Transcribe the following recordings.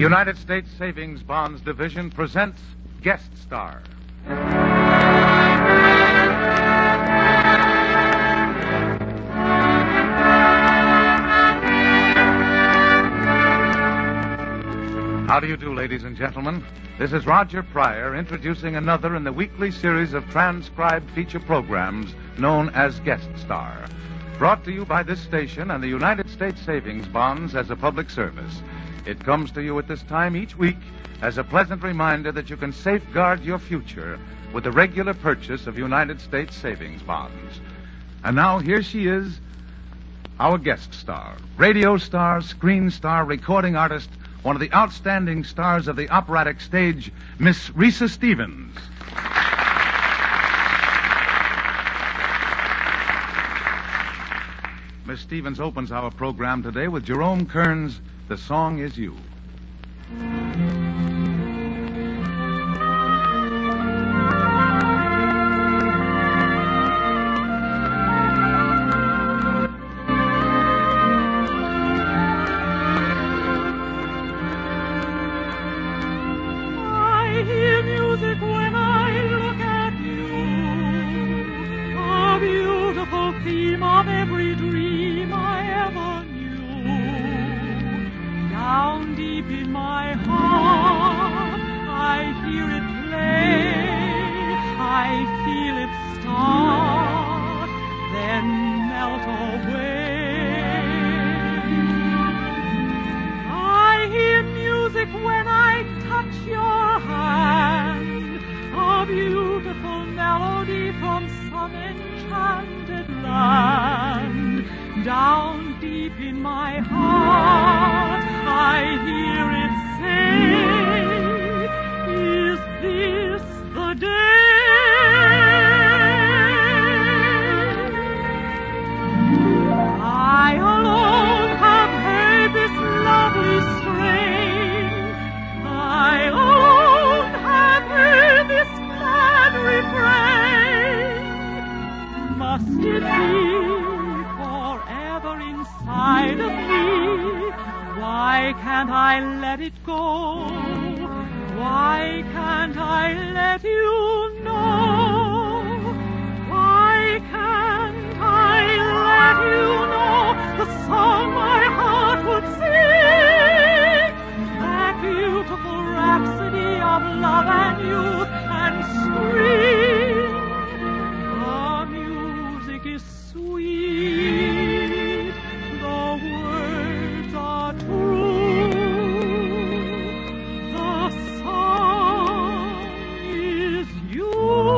United States Savings Bonds Division presents Guest Star. How do you do, ladies and gentlemen? This is Roger Pryor introducing another in the weekly series of transcribed feature programs known as Guest Star. Brought to you by this station and the United States Savings Bonds as a public service. It comes to you at this time each week as a pleasant reminder that you can safeguard your future with the regular purchase of United States Savings Bonds. And now here she is, our guest star, radio star, screen star, recording artist, one of the outstanding stars of the operatic stage, Miss Risa Stevens. Miss Stevens opens our program today with Jerome Kern's The Song Is You. Down deep in my heart, I hear it say, is this the day? I alone have heard this lovely strain. I alone have heard this glad refrain. Must it be inside of me? Why can't I let it go? Why can't I let you know? Why can't I let you know the song my heart would sing? That beautiful rhapsody of love and youth and spring. The music is sweet. Words are true. The song is you.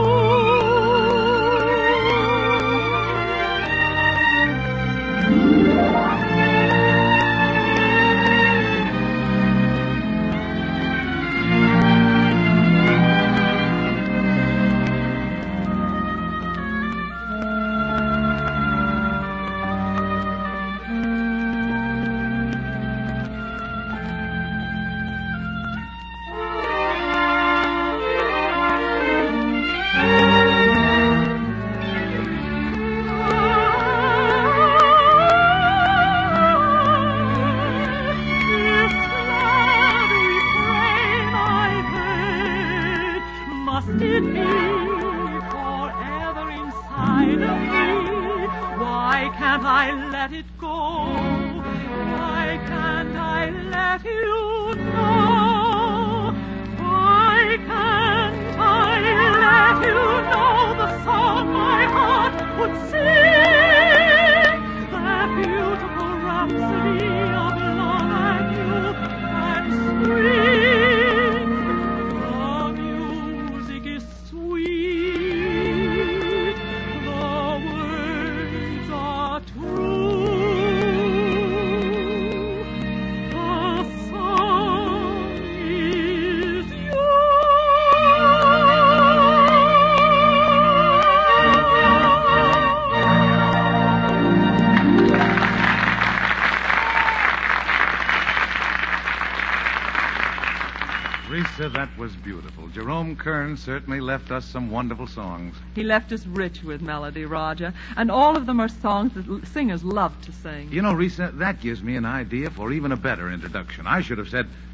Risa, that was beautiful. Jerome Kern certainly left us some wonderful songs. He left us rich with melody, Roger. And all of them are songs that singers love to sing. You know, Risa, that gives me an idea for even a better introduction. I should have said,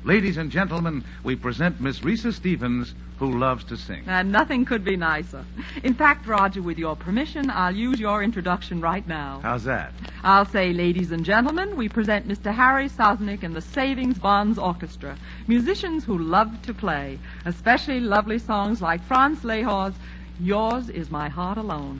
Ladies and gentlemen, we present Miss Risa Stevens, who loves to sing. And nothing could be nicer. In fact, Roger, with your permission, I'll use your introduction right now. How's that? I'll say, ladies and gentlemen, we present Mr. Harry Sosnick and the Savings Bonds Orchestra, musicians who love to play, especially lovely songs like Franz Lehor's Yours Is My Heart Alone.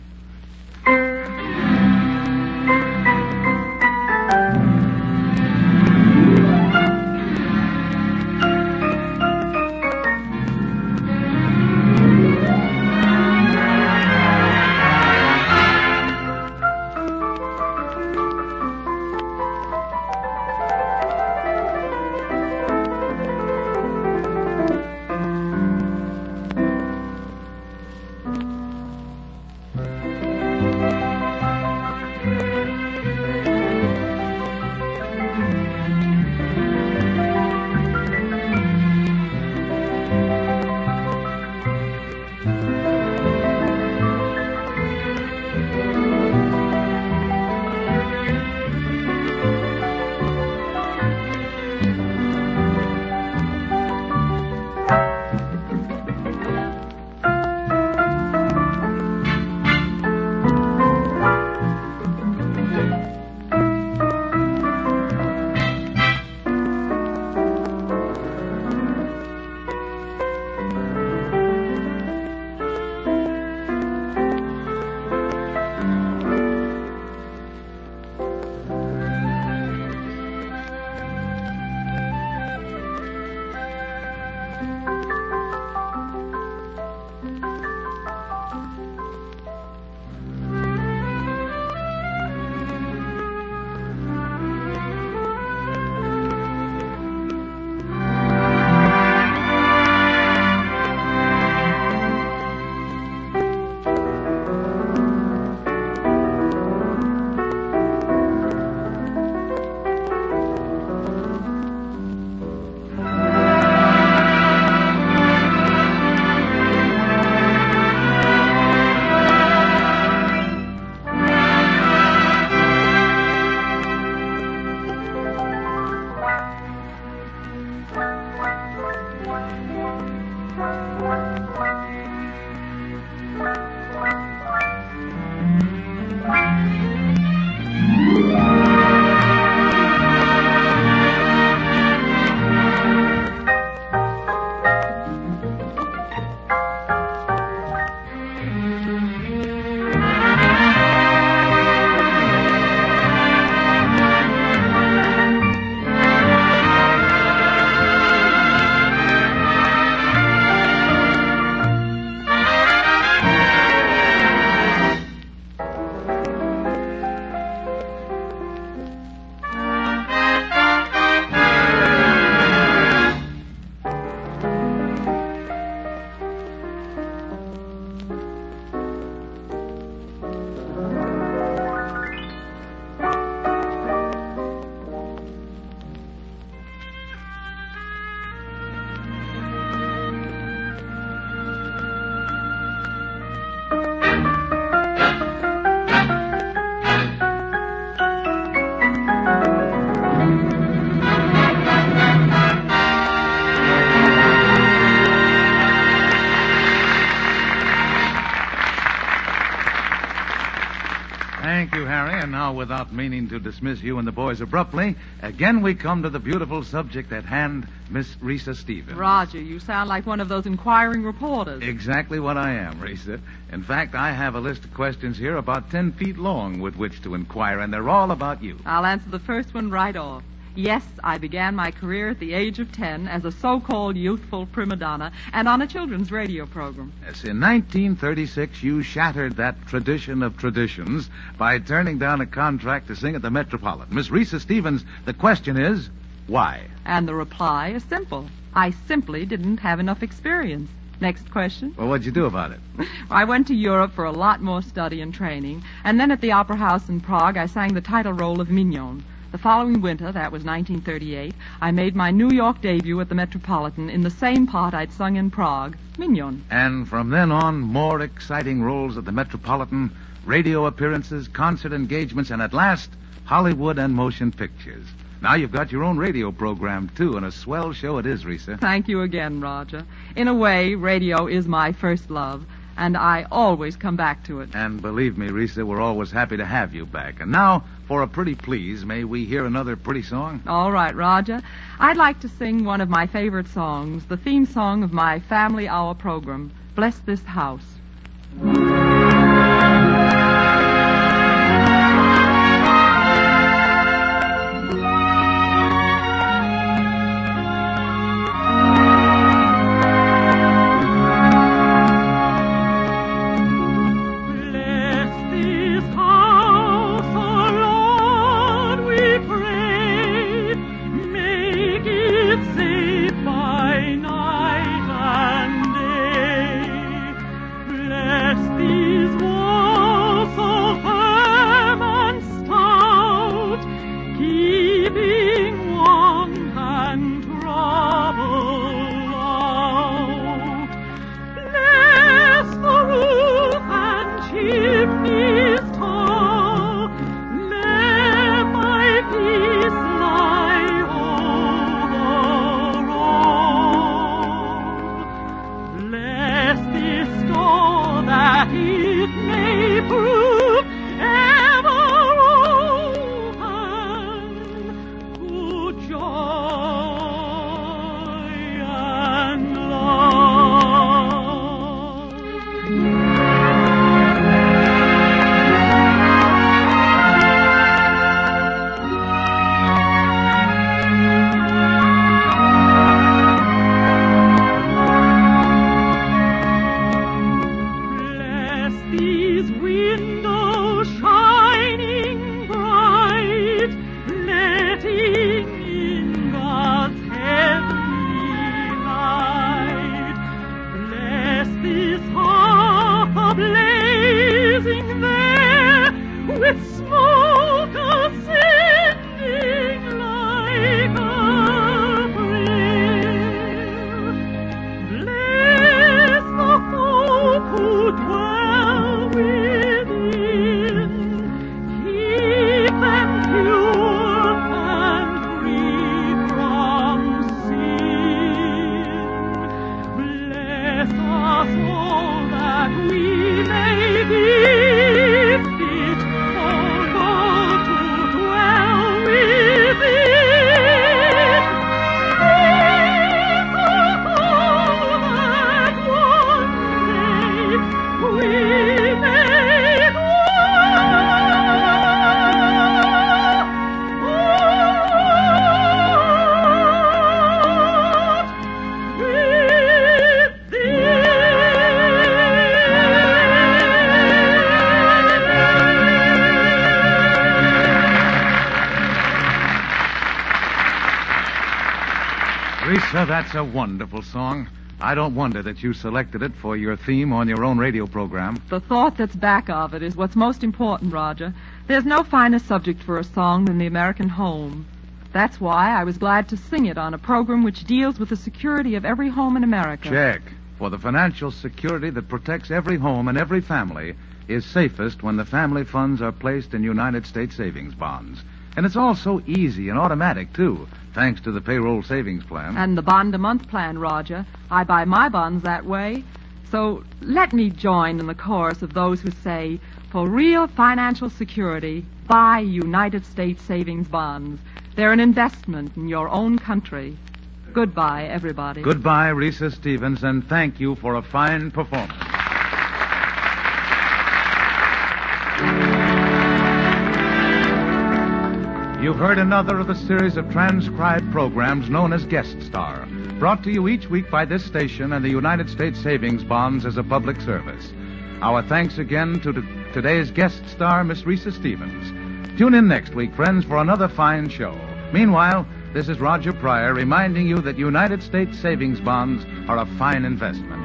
Thank you, Harry. And now, without meaning to dismiss you and the boys abruptly, again we come to the beautiful subject at hand, Miss Risa Stevens. Roger, you sound like one of those inquiring reporters. Exactly what I am, Risa. In fact, I have a list of questions here about 10 feet long with which to inquire, and they're all about you. I'll answer the first one right off. Yes, I began my career at the age of 10 as a so-called youthful prima donna and on a children's radio program. Yes, in 1936, you shattered that tradition of traditions by turning down a contract to sing at the Metropolitan. Miss Risa Stevens, the question is, why? And the reply is simple. I simply didn't have enough experience. Next question. Well, what'd you do about it? I went to Europe for a lot more study and training, and then at the Opera House in Prague, I sang the title role of Mignon. The following winter, that was 1938, I made my New York debut at the Metropolitan in the same part I'd sung in Prague, Mignon. And from then on, more exciting roles at the Metropolitan, radio appearances, concert engagements, and at last, Hollywood and motion pictures. Now you've got your own radio program, too, and a swell show it is, Risa. Thank you again, Roger. In a way, radio is my first love, and I always come back to it. And believe me, Risa, we're always happy to have you back. And now, for a pretty please, may we hear another pretty song? All right, Roger. I'd like to sing one of my favorite songs, the theme song of my Family Hour program, Bless This House. Risa, that's a wonderful song. I don't wonder that you selected it for your theme on your own radio program. The thought that's back of it is what's most important, Roger. There's no finer subject for a song than the American home. That's why I was glad to sing it on a program which deals with the security of every home in America. Check. For the financial security that protects every home and every family is safest when the family funds are placed in United States savings bonds. And it's all so easy and automatic, too, thanks to the payroll savings plan. And the bond-a-month plan, Roger. I buy my bonds that way. So let me join in the chorus of those who say, for real financial security, buy United States savings bonds. They're an investment in your own country. Goodbye, everybody. Goodbye, Risa Stevens, and thank you for a fine performance. You've heard another of the series of transcribed programs known as Guest Star, brought to you each week by this station and the United States Savings Bonds as a public service. Our thanks again to today's guest star, Miss Risa Stevens. Tune in next week, friends, for another fine show. Meanwhile, this is Roger Pryor reminding you that United States Savings Bonds are a fine investment.